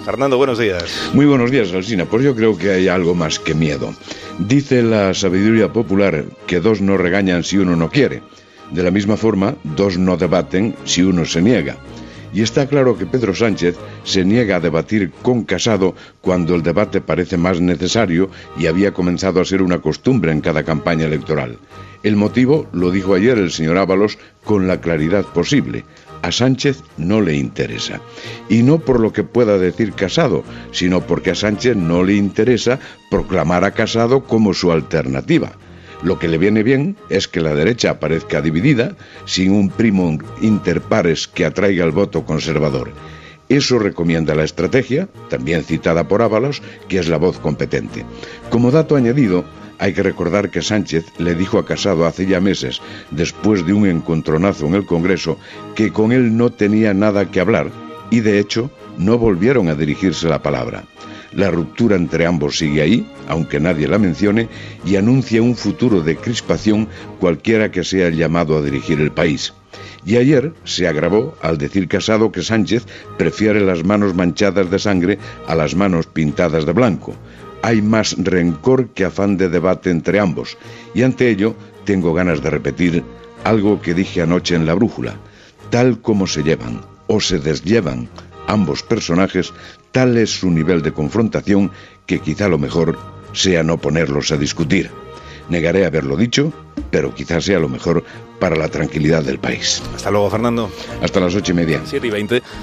Fernando, buenos días. Muy buenos días, Alsina. Pues yo creo que hay algo más que miedo. Dice la sabiduría popular que dos no regañan si uno no quiere. De la misma forma, dos no debaten si uno se niega. Y está claro que Pedro Sánchez se niega a debatir con Casado cuando el debate parece más necesario y había comenzado a ser una costumbre en cada campaña electoral. El motivo lo dijo ayer el señor Ábalos con la claridad posible. A Sánchez no le interesa. Y no por lo que pueda decir Casado, sino porque a Sánchez no le interesa proclamar a Casado como su alternativa. Lo que le viene bien es que la derecha aparezca dividida, sin un primo inter pares que atraiga el voto conservador. Eso recomienda la estrategia, también citada por Ábalos, que es la voz competente. Como dato añadido, hay que recordar que Sánchez le dijo a Casado hace ya meses, después de un encontronazo en el Congreso, que con él no tenía nada que hablar, y de hecho no volvieron a dirigirse la palabra. La ruptura entre ambos sigue ahí, aunque nadie la mencione, y anuncia un futuro de crispación cualquiera que sea el llamado a dirigir el país. Y ayer se agravó al decir Casado que Sánchez prefiere las manos manchadas de sangre a las manos pintadas de blanco. Hay más rencor que afán de debate entre ambos, y ante ello tengo ganas de repetir algo que dije anoche en La Brújula. Tal como se llevan o se desllevan ambos personajes, tal es su nivel de confrontación que quizá lo mejor sea no ponerlos a discutir. Negaré haberlo dicho, pero quizá sea lo mejor para la tranquilidad del país. Hasta luego, Fernando. Hasta las 8:30. 7:20.